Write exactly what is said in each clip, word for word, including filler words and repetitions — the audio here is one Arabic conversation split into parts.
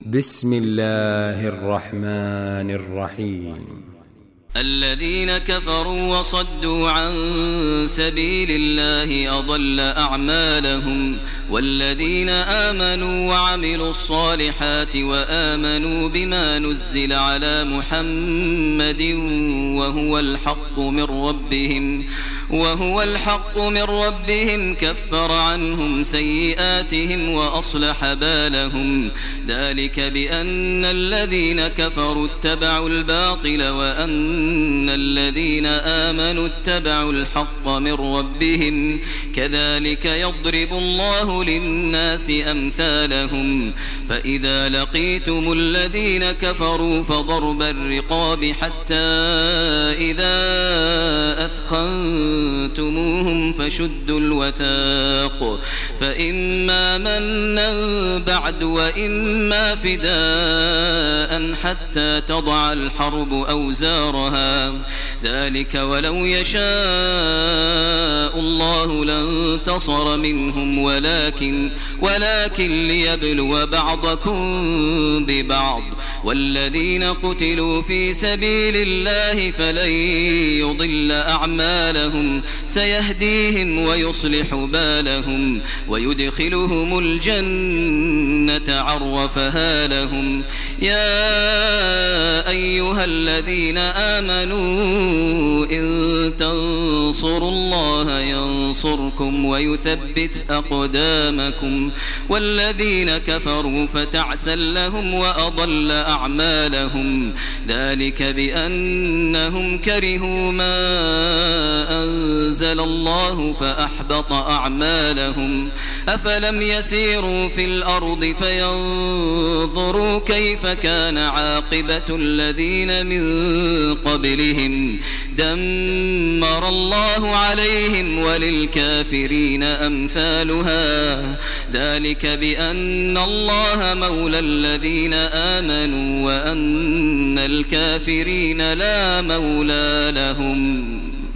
بسم الله الرحمن الرحيم. الذين كفروا وصدوا عن سبيل الله أضل أعمالهم، والذين آمنوا وعملوا الصالحات وآمنوا بما نزل على محمد وهو الحق من ربهم وهو الحق من ربهم كفر عنهم سيئاتهم وأصلح بالهم، ذلك بأن الذين كفروا اتبعوا الباطل وأن الذين آمنوا اتبعوا الحق من ربهم، كذلك يضرب الله للناس أمثالهم. فإذا لقيتم الذين كفروا فضرب الرقاب حتى إذا أثخنتموهم فشدوا الوثاق، فإما منا بعد وإما فداء حتى تضع الحرب أوزارها، ذلك ولو يشاء الله لانتصر منهم ولكن ولكن ليبلو بعضكم ببعض، والذين قتلوا في سبيل الله فلن يضل أعمالهم، سيهديهم ويصلح بالهم ويدخلهم الجنة عرفها لهم. يا أيها الذين آمنوا إن تنصروا الله ينصركم ويثبت أقدامكم، والذين كفروا فتعسا لهم وأضل أعمالهم، ذلك بأنهم كرهوا ما أنزل الله فأحبط أعمالهم. أفلم يسيروا في الأرض فينظروا كيف كان عاقبة الذين من قبلهم، دمر الله عليهم وللكافرين أمثالها، ذلك بأن الله مولى الذين آمنوا وأن الكافرين لا مولى لهم.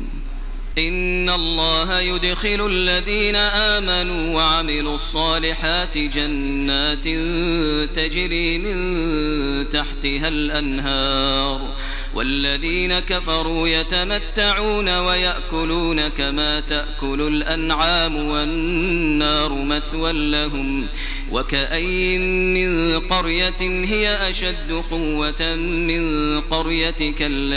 إن الله يدخل الذين آمنوا وعملوا الصالحات جنات تجري من تحتها الأنهار، والذين كفروا يتمتعون ويأكلون كما تأكل الأنعام والنار مثوى لهم. وكأين من قرية هي أشد قوة من قريتك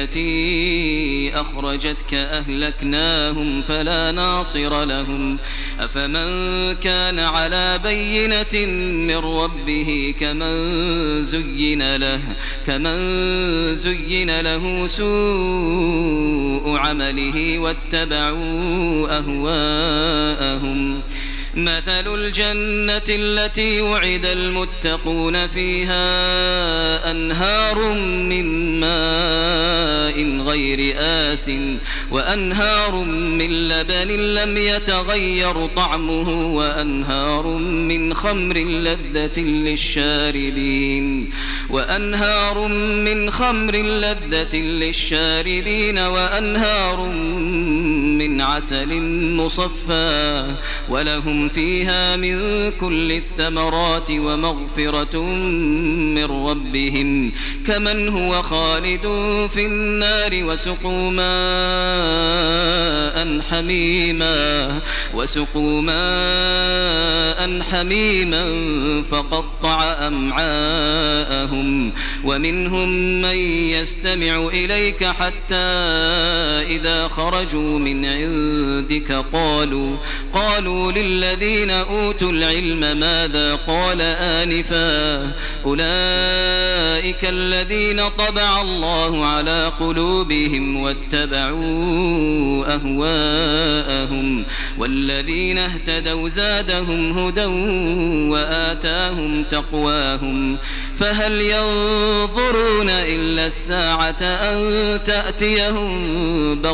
التي أخرجتك أهلكناهم فلا ناصر لهم. أفمن كان على بينة من ربه كمن زين له كمن زين له سوء عمله واتبعوا أهواءهم. مثل الجنة التي وعد المتقون فيها أنهار من ماء غير آسٍ وأنهار من لبن لم يتغير طعمه وأنهار من خمر لذة للشاربين وأنهار من خمر لذة للشاربين وأنهار من عسل مصفى، ولهم فيها من كل الثمرات ومغفرة من ربهم، كمن هو خالد في النار وسقوا ماء حميما وسقوا ماء حميما فقطع أمعاءهم. ومنهم من يستمع إليك حتى إذا خرجوا من عندك قالوا قالوا للذين أوتوا العلم ماذا قال آنفا، أولئك الذين طبع الله على قلوبهم واتبعوا أهواءهم، والذين اهتدوا زادهم هدى وآتاهم تقواهم. فهل ينظرون إلا الساعة أن تأتيهم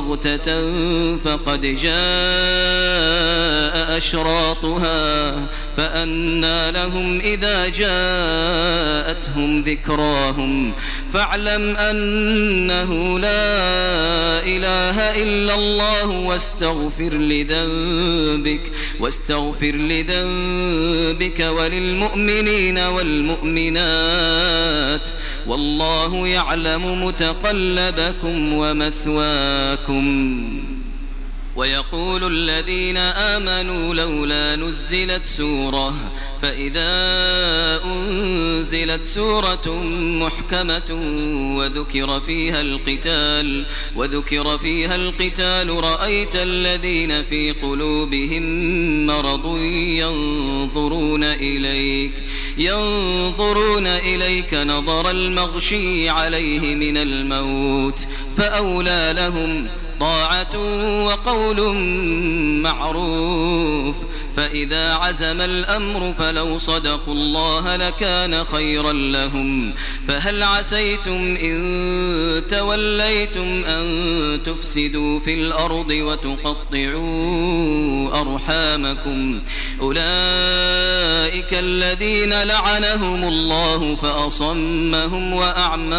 بغتة فقد جاء أشراطها فأنى لهم إذا جاءتهم ذكراهم فاعلم أنه لا إله إلا الله واستغفر لذنبك واستغفر لذنبك وللمؤمنين والمؤمنات والله يعلم متقلبكم ومثواكم. ويقول الذين آمنوا لولا نزلت سورة فإذا أنزلت سورة محكمة وذكر فيها القتال وذكر فيها القتال رأيت الذين في قلوبهم مرض ينظرون إليك ينظرون إليك نظر المغشي عليه من الموت فأولى لهم طاعة وقول معروف فإذا عزم الأمر فلو صدقوا الله لكان خيرا لهم فهل عسيتم إن توليتم أن تفسدوا في الأرض وتقطعوا أرحامكم أولئك الذين لعنهم الله فأصمهم وأعمى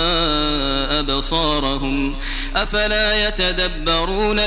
أبصارهم أفلا يتدبرون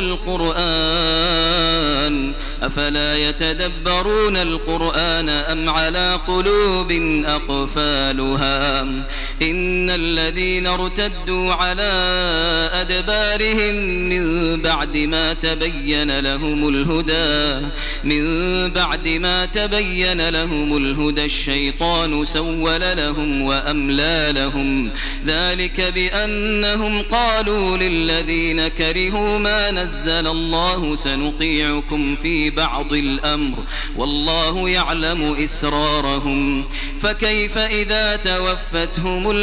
القرآن أفلا يتدبرون القرآن أم على قلوب أقفالها إن الذين ارتدوا على أدبارهم من بعد ما تبين لهم الهدى من بعد ما تبين لهم الهدى الشيطان سول لهم وأملى لهم ذلك بأنهم قالوا للذين كرهوا ما نزل الله سنطيعكم في بعض الأمر والله يعلم إسرارهم فكيف إذا توفتهم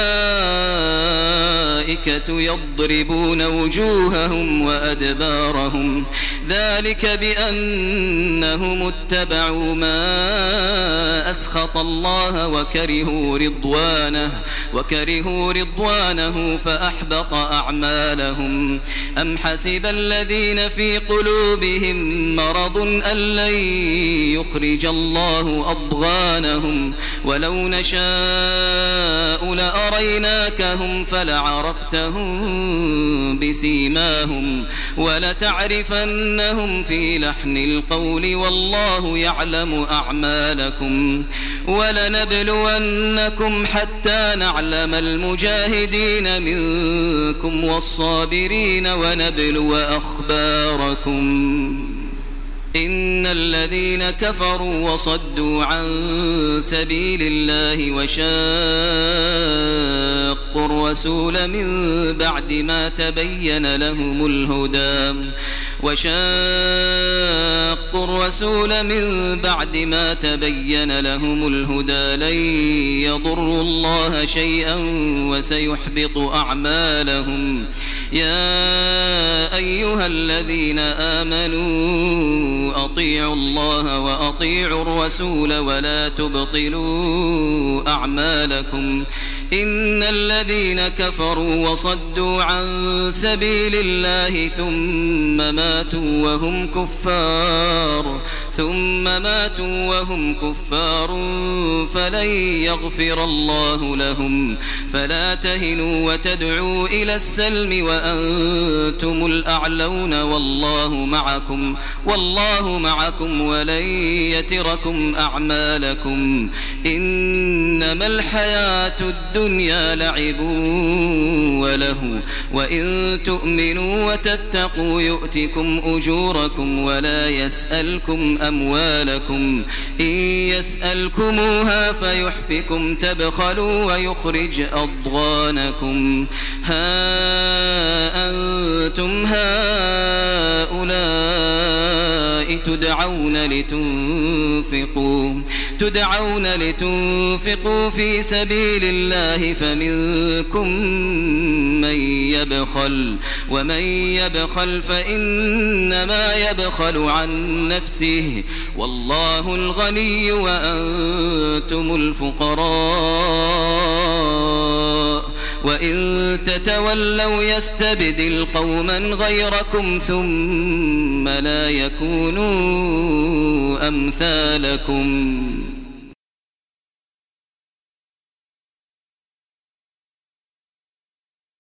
الملائكة يضربون وجوههم وأدبارهم ذلك بأنهم اتبعوا ما أسخط الله وكرهوا رضوانه وكرهوا رضوانه فأحبط أعمالهم أم حسب الذين في قلوبهم مرض أن لن يخرج الله أضغانهم ولو نشاء لأريناكهم فلعرفتهم بسيماهم ولتعرفنهم في لحن القول والله يعلم أعمالكم ولنبلونكم حتى نعلم المجاهدين منكم والصابرين ونبلو أخباركم إن الذين كفروا وصدوا عن سبيل الله وشاقوا الرسول من بعد ما تبين لهم الهدى وشاقوا الرسول من بعد ما تبين لهم الهدى لن يضروا الله شيئا وسيحبط أعمالهم يا أيها الذين آمنوا أطيعوا الله وأطيعوا الرسول ولا تبطلوا أعمالكم إن الذين كفروا وصدوا عن سبيل الله ثم ماتوا وهم كفار ثم ماتوا وهم كفار فلن يغفر الله لهم فلا تهنوا وتدعوا إلى السلم وأنتم الأعلون والله معكم والله معكم ولن يتركم أعمالكم إنما الحياة الدنيا لعب وله وإن تؤمنوا وتتقوا يؤتكم أجوركم ولا يسألكم أموالكم إن يسألكموها فيحفكم تبخلوا ويخرج أضغانكم ها أنتم هؤلاء تدعون لتنفقوا تدعون لتنفقوا في سبيل الله فمنكم من يبخل ومن يبخل فإنما يبخل عن نفسه والله الغني وأنتم الفقراء وإن تتولوا يستبدل قوما غيركم ثم لا يكونوا أمثالكم.